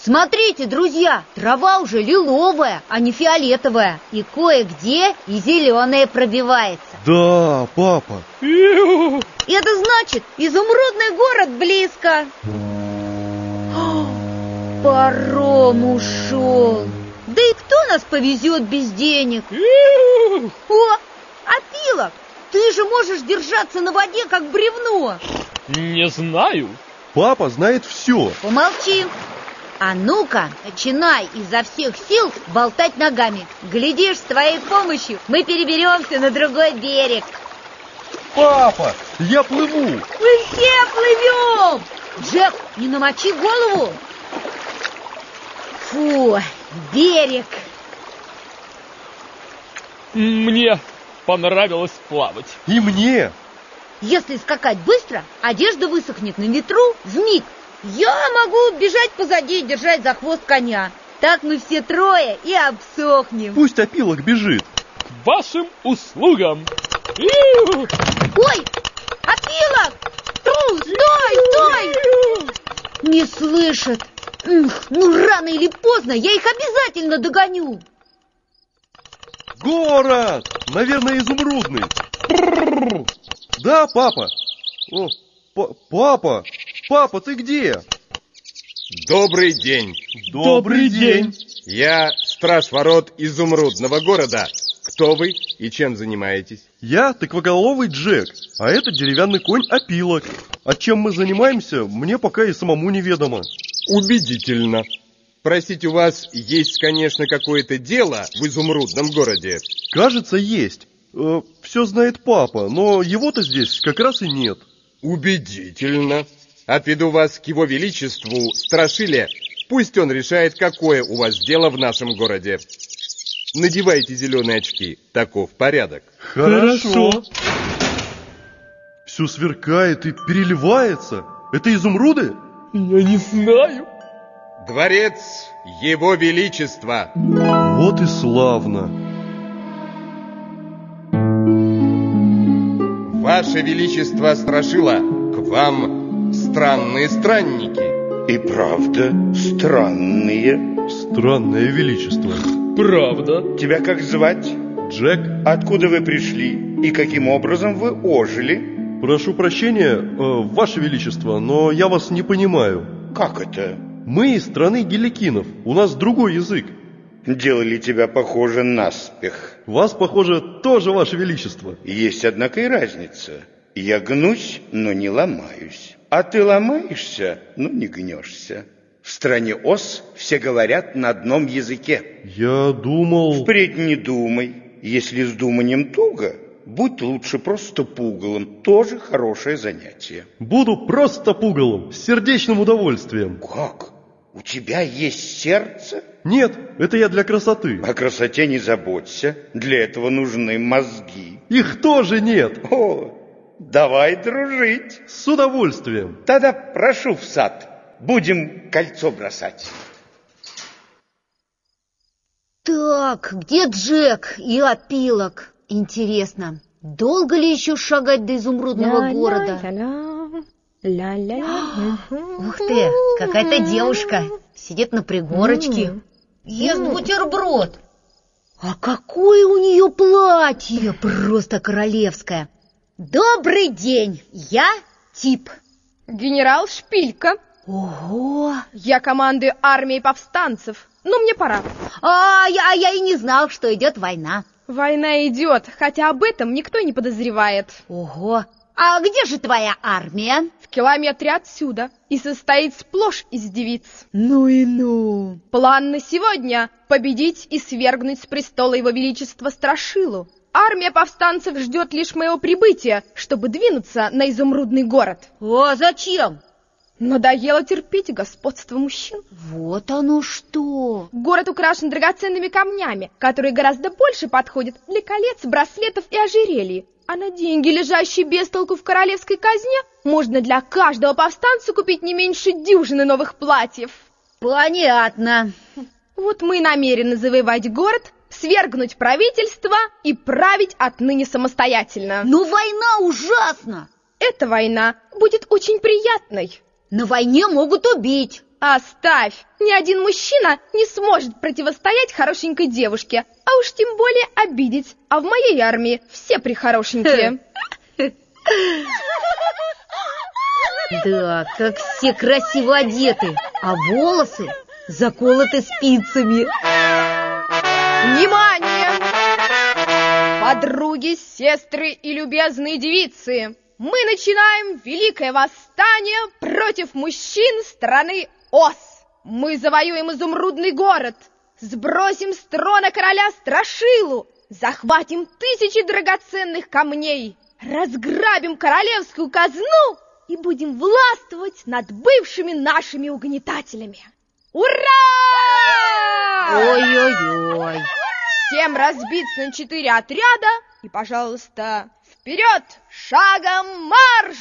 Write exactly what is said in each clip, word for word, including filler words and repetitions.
Смотрите, друзья, трава уже лиловая, а не фиолетовая. И кое-где и зеленая пробивается. Да, папа. Это значит, изумрудный город близко. Паром ушел. Да и кто нас повезет без денег? О, опилок, ты же можешь держаться на воде, как бревно. Не знаю. Папа знает все. Помолчи. А ну-ка, начинай изо всех сил болтать ногами. Глядишь, с твоей помощью мы переберемся на другой берег. Папа, я плыву. Мы все плывем. Джек, не намочи голову. Фу, берег. Мне понравилось плавать. И мне. Если скакать быстро, одежда высохнет на ветру вмиг. Я могу бежать позади и держать за хвост коня. Так мы все трое и обсохнем. Пусть опилок бежит. К вашим услугам. Ой, опилок! Трус, стой, стой! Не слышат. Эх, ну рано или поздно я их обязательно догоню. Город! Наверное, изумрудный. Да, папа. О, па- папа, папа, ты где? Добрый день. Добрый день. Я страж ворот изумрудного города. Кто вы и чем занимаетесь? Я тыквоголовый Джек, а это деревянный конь опилок. А чем мы занимаемся, мне пока и самому неведомо. Убедительно. Простите, у вас есть, конечно, какое-то дело в изумрудном городе? Кажется, есть. Э, все знает папа, но его-то здесь как раз и нет. Убедительно. Отведу вас к его величеству Страшиле. Пусть он решает, какое у вас дело в нашем городе. Надевайте зеленые очки. Таков порядок. Хорошо. Все сверкает и переливается. Это изумруды? Я не знаю. Дворец Его Величества. Вот и славно. Ваше Величество Страшила, к вам странные странники. И правда, странные. Странное величество. Правда. Тебя как звать? Джек, Откуда вы пришли? И каким образом вы ожили? прошу прощения, э, ваше величество, но я вас не понимаю. Как это? Мы из страны геликинов, у нас другой язык. Делали тебя похоже наспех. Вас, похоже, тоже ваше величество. Есть, однако, и разница. Я гнусь, но не ломаюсь. А ты ломаешься, но не гнешься. В стране Оз все говорят на одном языке. Я думал... Впредь не думай. Если с думанием туго, будь лучше просто пугалом. Тоже хорошее занятие. Буду просто пугалом, с сердечным удовольствием. Как? У тебя есть сердце? Нет, это я для красоты. О красоте не заботься. Для этого нужны мозги. Их тоже нет. О, давай дружить. С удовольствием. Тогда прошу в сад. Будем кольцо бросать. Так, где Джек и опилок? Интересно, долго ли еще шагать до изумрудного города? Ух ты, какая-то девушка сидит на пригорочке, ест бутерброд. А какое у нее платье, просто королевское. Добрый день, я Тип. Генерал Шпилька. Ого! Я командую армией повстанцев. Ну, мне пора. А я, а я и не знал, что идет война. Война идет, хотя об этом никто не подозревает. Ого! А где же твоя армия? В километре отсюда и состоит сплошь из девиц. Ну и ну! План на сегодня — победить и свергнуть с престола его величества Страшилу. Армия повстанцев ждет лишь моего прибытия, чтобы двинуться на изумрудный город. О, зачем? Надоело терпеть господство мужчин. Вот оно что! Город украшен драгоценными камнями, которые гораздо больше подходят для колец, браслетов и ожерелий. А на деньги, лежащие без толку в королевской казне, можно для каждого повстанца купить не меньше дюжины новых платьев. Понятно. Вот мы и намерены завоевать город, свергнуть правительство и править отныне самостоятельно. Но война ужасна! Эта война будет очень приятной. На войне могут убить, а Оставь! Ни один мужчина не сможет противостоять хорошенькой девушке, а уж тем более обидеть. А в моей армии все прихорошенькие. Да, как все красиво одеты, а волосы заколоты спицами. Внимание! Подруги, сестры и любезные девицы! Мы начинаем великое восстание против мужчин страны Оз. Мы завоюем изумрудный город, сбросим с трона короля Страшилу, захватим тысячи драгоценных камней, разграбим королевскую казну и будем властвовать над бывшими нашими угнетателями. Ура! Ой-ой-ой. Всем разбиться на четыре отряда и, пожалуйста, вперед, шагом марш!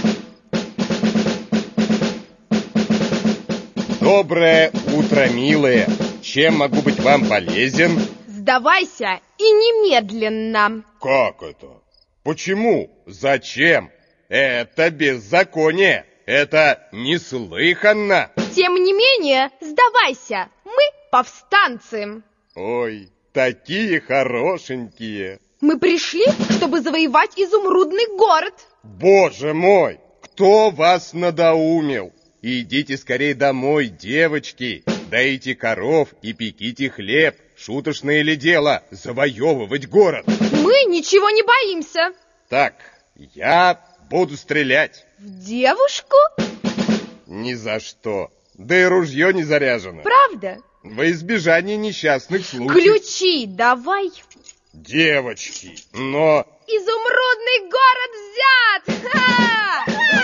Доброе утро, милые. Чем могу быть вам полезен? Сдавайся и немедленно. Как это? Почему? Зачем? Это беззаконие. Это неслыханно. Тем не менее, сдавайся. Мы повстанцы. Ой, такие хорошенькие. Мы пришли, чтобы завоевать изумрудный город. Боже мой, кто вас надоумил? Идите скорее домой, девочки. Доите коров и пеките хлеб. Шуточное ли дело завоевывать город? Мы ничего не боимся. Так, я буду стрелять. В девушку? Ни за что. Да и ружье не заряжено. Правда? Во избежание несчастных случаев. Ключи давай. Девочки, но... Изумрудный город взят! Ха!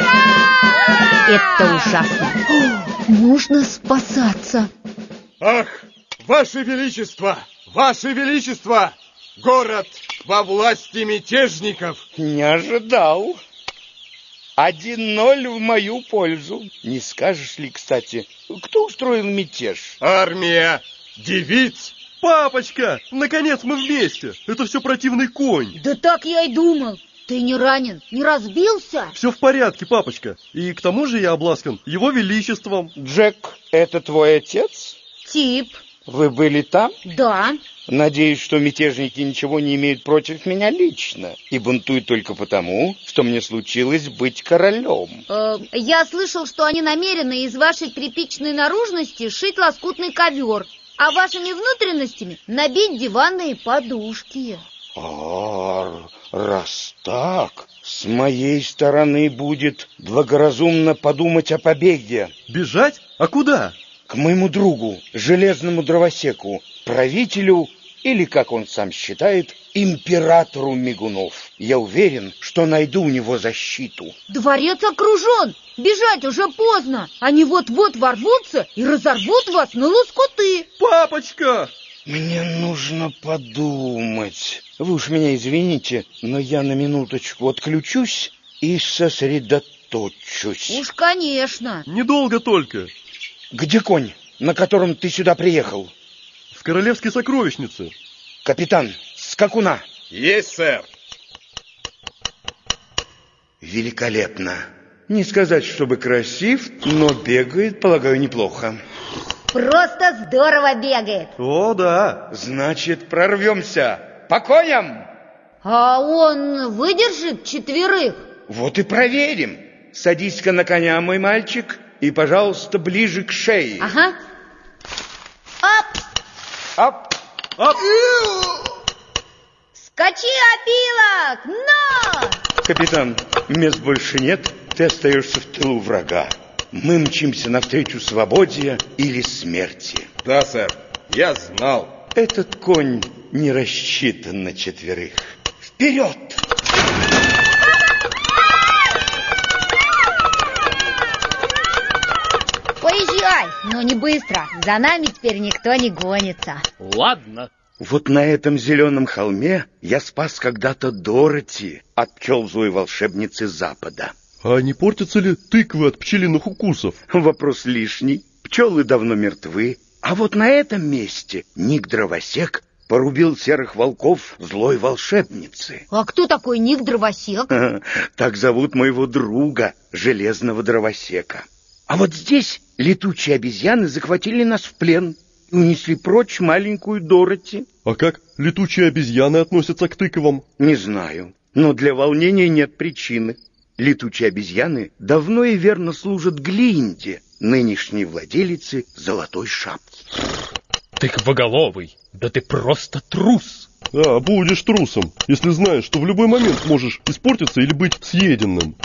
Ура! Это ужасно. О, нужно спасаться. Ах, Ваше Величество! Ваше Величество! Город во власти мятежников! Не ожидал. Один ноль в мою пользу. Не скажешь ли, кстати, кто устроил мятеж? Армия девиц! Папочка, наконец мы вместе. Это все противный конь. Да так я и думал. Ты не ранен, не разбился? Все в порядке, папочка. И к тому же я обласкан его величеством. Джек, это твой отец? Тип. Вы были там? Да. Надеюсь, что мятежники ничего не имеют против меня лично и бунтуют только потому, что мне случилось быть королем. Э, я слышал, что они намерены из вашей тряпичной наружности шить лоскутный ковер, а вашими внутренностями набить диванные подушки. А, раз так, с моей стороны будет благоразумно подумать о побеге. Бежать? А куда? К моему другу, железному дровосеку, правителю, или, как он сам считает, императору Мигунов. Я уверен, что найду у него защиту. Дворец окружен. Бежать уже поздно. Они вот-вот ворвутся и разорвут вас на лоскуты. Папочка! Мне нужно подумать. Вы уж меня извините, но я на минуточку отключусь и сосредоточусь. Уж, конечно. Недолго только. Где конь, на котором ты сюда приехал? В королевской сокровищнице. Капитан, скакуна. Есть, сэр. Великолепно. Не сказать, чтобы красив, но бегает, полагаю, неплохо. Просто здорово бегает. О, да. Значит, прорвемся. По коням! А он выдержит четверых? Вот и проверим. Садись-ка на коня, мой мальчик, и, пожалуйста, ближе к шее. Ага. Ап! Ап! Ап! Скачи, опилок! Но! Капитан, мест больше нет, ты остаешься в тылу врага. Мы мчимся навстречу свободе или смерти. Да, сэр, я знал. Этот конь не рассчитан на четверых. Вперед! Поезжай, но не быстро. За нами теперь никто не гонится. Ладно. Вот на этом зеленом холме я спас когда-то Дороти от пчел злой волшебницы Запада. А не портятся ли тыквы от пчелиных укусов? Вопрос лишний. Пчелы давно мертвы. А вот на этом месте Ник Дровосек порубил серых волков злой волшебницы. А кто такой Ник Дровосек? Так зовут моего друга, железного дровосека. А вот здесь летучие обезьяны захватили нас в плен и унесли прочь маленькую Дороти. А как летучие обезьяны относятся к тыковам? Не знаю, но для волнения нет причины. Летучие обезьяны давно и верно служат Глинде, нынешней владелице золотой шапки. Тыквоголовый, да ты просто трус. Да, будешь трусом, если знаешь, что в любой момент можешь испортиться или быть съеденным.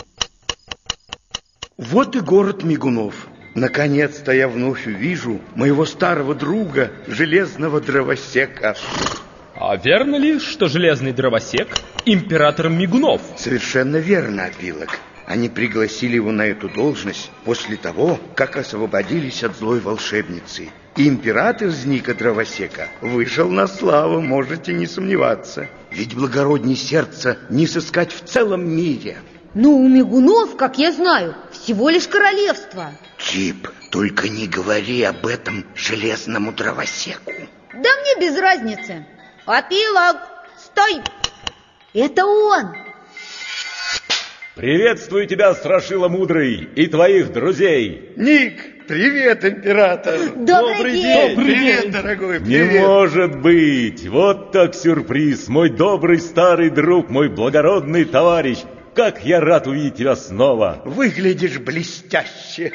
Вот и город Мигунов. Наконец-то я вновь увижу моего старого друга, железного дровосека. А верно ли, что железный дровосек император Мигунов? Совершенно верно, Опилок. Они пригласили его на эту должность после того, как освободились от злой волшебницы. И император Зника Дровосека вышел на славу, можете не сомневаться. Ведь благородней сердца не сыскать в целом мире. Ну, у Мигунов, как я знаю, всего лишь королевство. Тип, только не говори об этом железному дровосеку. Да мне без разницы. Опилок, стой! Это он! Приветствую тебя, Страшила Мудрый, и твоих друзей. Ник, привет, император. Добрый, Добрый день. день. Привет, день. дорогой, привет. Не может быть, вот так сюрприз, мой добрый старый друг, мой благородный товарищ. Как я рад увидеть тебя снова. Выглядишь блестяще.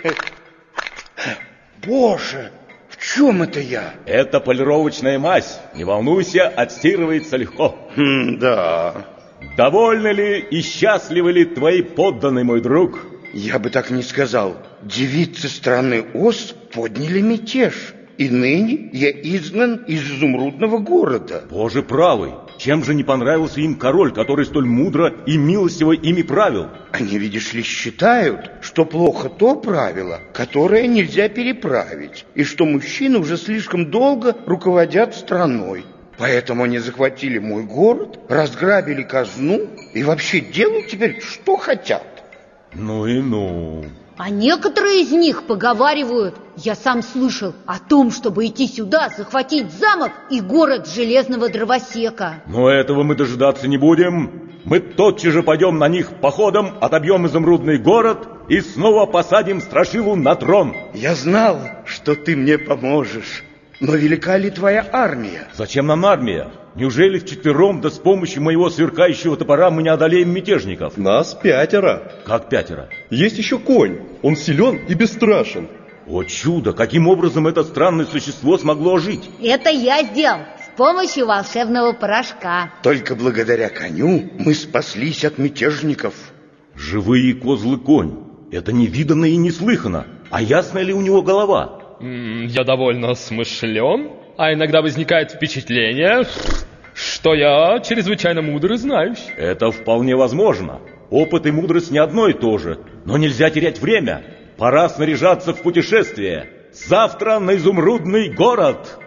Боже, в чем это я? Это полировочная мазь, не волнуйся, отстирывается легко. Хм, да. Довольны ли и счастливы ли твои подданные, мой друг? Я бы так не сказал. Девицы страны Оз подняли мятеж, и ныне я изгнан из изумрудного города. Боже правый, чем же не понравился им король, который столь мудро и милостиво ими правил? Они, видишь ли, считают, что плохо то правило, которое нельзя переправить, и что мужчины уже слишком долго руководят страной. Поэтому они захватили мой город, разграбили казну и вообще делают теперь, что хотят. Ну и ну. А некоторые из них поговаривают, я сам слышал, о том, чтобы идти сюда, захватить замок и город железного дровосека. Но этого мы дожидаться не будем. Мы тотчас же пойдем на них походом, отобьем изумрудный город и снова посадим Страшилу на трон. Я знал, что ты мне поможешь. Но велика ли твоя армия? Зачем нам армия? Неужели вчетвером, да с помощью моего сверкающего топора мы не одолеем мятежников? Нас пятеро. Как пятеро? Есть еще конь. Он силен и бесстрашен. О чудо! Каким образом это странное существо смогло жить? Это я сделал с помощью волшебного порошка. Только благодаря коню мы спаслись от мятежников. Живые козлы конь. Это невиданно и неслыханно. А ясная ли у него голова? Я довольно смышлен, а иногда возникает впечатление, что я чрезвычайно мудр и знающий. Это вполне возможно. Опыт и мудрость не одно и то же. Но нельзя терять время. Пора снаряжаться в путешествие. Завтра на изумрудный город.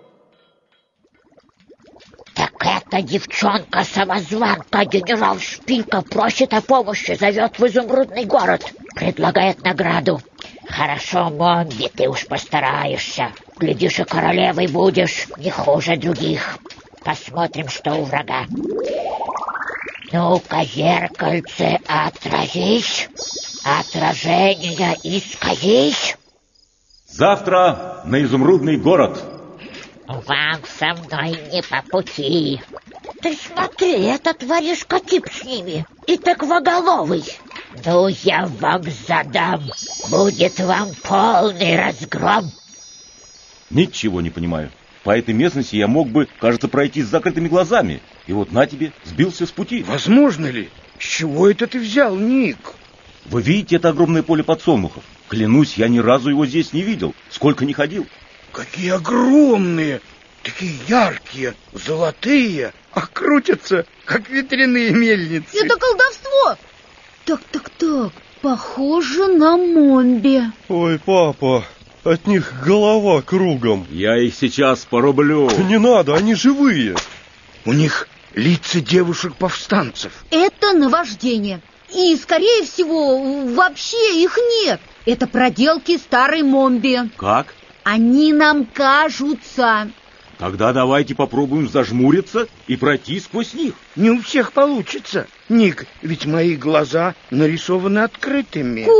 Так эта девчонка-самозванка, генерал Шпилька, просит о помощи, зовет в изумрудный город, предлагает награду. Хорошо, Момби, ты уж постараешься. Глядишь, и королевой будешь не хуже других. Посмотрим, что у врага. Ну-ка, зеркальце, отразись. Отражение исказись. Завтра на изумрудный город. Вам со мной не по пути. Ты смотри, этот воришка тип с ними, и тыквоголовый. Ну, я вам задам. Будет вам полный разгром. Ничего не понимаю. По этой местности я мог бы, кажется, пройти с закрытыми глазами. И вот на тебе, сбился с пути. Возможно ли? С чего это ты взял, Ник? Вы видите это огромное поле подсолнухов? Клянусь, я ни разу его здесь не видел, сколько ни ходил. Какие огромные, такие яркие, золотые, а крутятся, как ветряные мельницы. Это колдовство! Так, так, так, похоже на Момби. Ой, папа, от них голова кругом. Я их сейчас порублю. Не надо, они живые. У них лица девушек-повстанцев. Это наваждение. И, скорее всего, вообще их нет. Это проделки старой Момби. Как? Они нам кажутся. Тогда давайте попробуем зажмуриться и пройти сквозь них. Не у всех получится, Ник, ведь мои глаза нарисованы открытыми. Конь,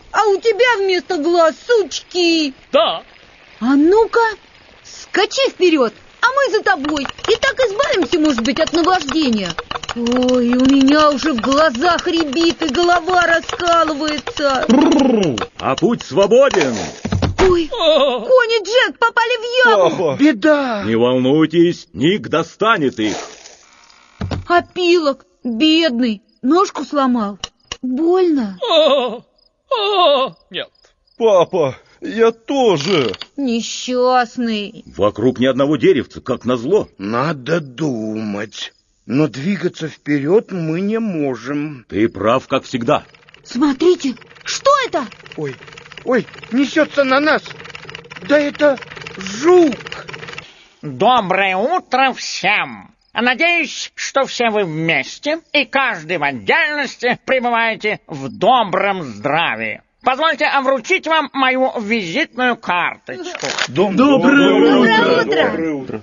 а у тебя вместо глаз сучки. Да. А ну-ка, скачи вперед, а мы за тобой. И так избавимся, может быть, от наваждения. Ой, у меня уже в глазах рябит и голова раскалывается. А путь свободен. Ой, Конь и Джек попали в яму. Папа! Беда! Не волнуйтесь, Ник достанет их. Опилок, бедный, ножку сломал. Больно. О, о, нет. Папа, я тоже. Несчастный. Вокруг ни одного деревца, как назло. Надо думать. Но двигаться вперед мы не можем. Ты прав, как всегда. Смотрите, что это? Ой, ой, несется на нас. Да это жук. Доброе утро всем! Надеюсь, что все вы вместе и каждый в отдельности пребываете в добром здравии. Позвольте вручить вам мою визитную карточку. Доброе утро. Доброе утро.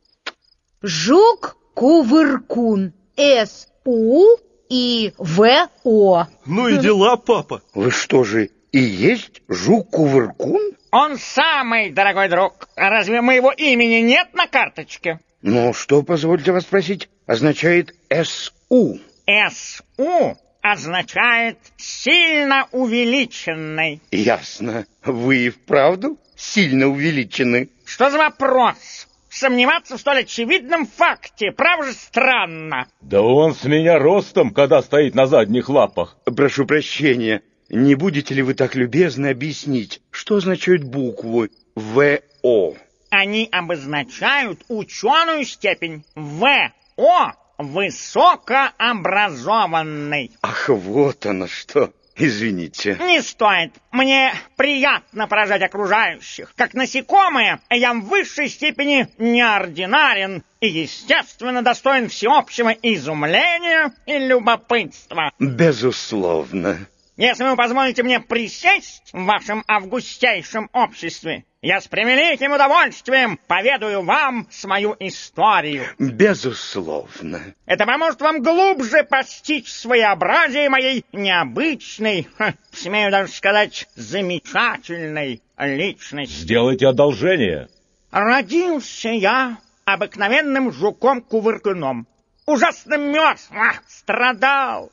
Жук-кувыркун. С У и В О. Ну и дела, папа. Вы что же, и есть жук-кувыркун? Он самый, дорогой друг. Разве моего имени нет на карточке? Ну, что, позвольте вас спросить, означает С У? С У означает «сильно увеличенный». Ясно. Вы и вправду сильно увеличены. Что за вопрос? Сомневаться в столь очевидном факте, правда же странно? Да он с меня ростом, когда стоит на задних лапах. Прошу прощения, не будете ли вы так любезны объяснить, что означают буквы В О? Они обозначают ученую степень. В О высокообразованный. Ах, вот оно что. Извините. Не стоит. Мне приятно поражать окружающих. Как насекомое, я в высшей степени неординарен и, естественно, достоин всеобщего изумления и любопытства. Безусловно. Если вы позволите мне присесть в вашем августейшем обществе, я с превеликим удовольствием поведаю вам свою историю. Безусловно. Это поможет вам глубже постичь своеобразие моей необычной, ха, смею даже сказать, замечательной личности. Сделайте одолжение. Родился я обыкновенным жуком-кувыркуном. Ужасно мерз, ах, страдал.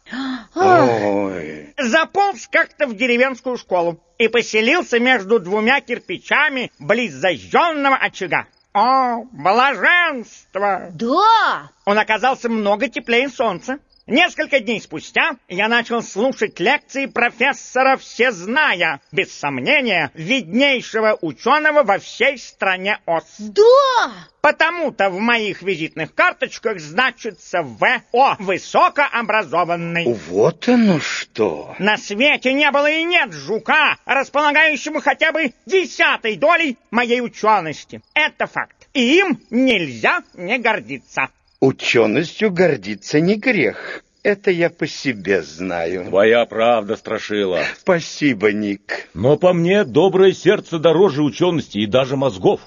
Ой. Заполз как-то в деревенскую школу и поселился между двумя кирпичами близ зажженного очага. О, блаженство! Да! Он оказался много теплее солнца. Несколько дней спустя я начал слушать лекции профессора Всезная, без сомнения, виднейшего ученого во всей стране Оз. Да! Потому-то в моих визитных карточках значится В О, высокообразованный. Вот оно что. На свете не было и нет жука, располагающего хотя бы десятой долей моей учености. Это факт. И им нельзя не гордиться. Ученостью гордиться не грех. Это я по себе знаю. Твоя правда, Страшила. Спасибо, Ник. Но по мне доброе сердце дороже учености и даже мозгов.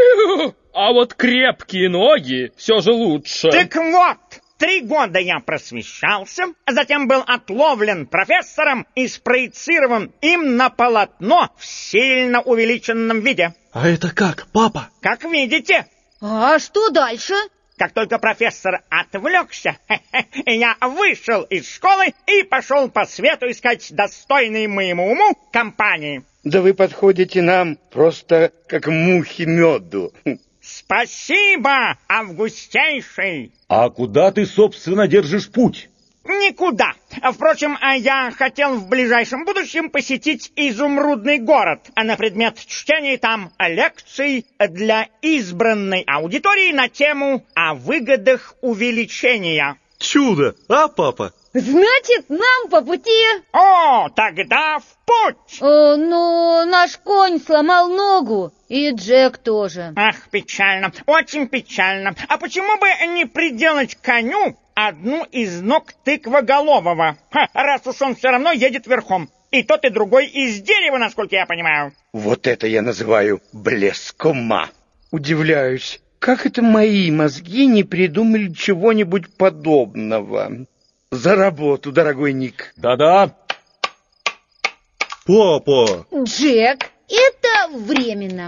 А вот крепкие ноги все же лучше. Так вот, три года я просвещался, а затем был отловлен профессором и спроецирован им на полотно в сильно увеличенном виде. А это как, папа? Как видите, А что дальше? как только профессор отвлекся, я вышел из школы и пошел по свету искать достойные моему уму компании. Да вы подходите нам просто как мухи меду. Спасибо, августейший. А куда ты, собственно, держишь путь? Никуда. Впрочем, я хотел в ближайшем будущем посетить изумрудный город на предмет чтения там лекций для избранной аудитории на тему о выгодах увеличения. Чудо, а, папа? Значит, нам по пути. О, тогда в путь! О, ну, наш конь сломал ногу, и Джек тоже. Ах, печально, очень печально. А почему бы не приделать коню одну из ног тыквоголового, Ха, раз уж он все равно едет верхом? И тот, и другой из дерева, насколько я понимаю. Вот это я называю блеск ума. Удивляюсь, как это мои мозги не придумали чего-нибудь подобного. За работу, дорогой Ник. Да-да. Папа! Джек, это временно.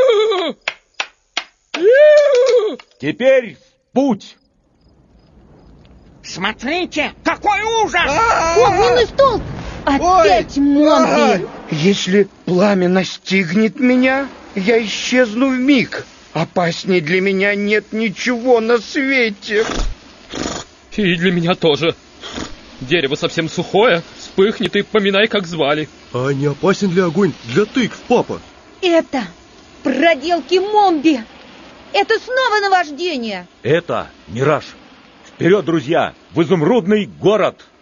Теперь в путь! Смотрите, какой ужас! Огненный столб! Опять Момби! Если пламя настигнет меня, я исчезну вмиг. Опасней для меня нет ничего на свете. И для меня тоже. Дерево совсем сухое, вспыхнет и поминай, как звали. А не опасен ли огонь для тыкв, папа? Это проделки Момби! Это снова наваждение! Это мираж. Вперед, друзья, в изумрудный город!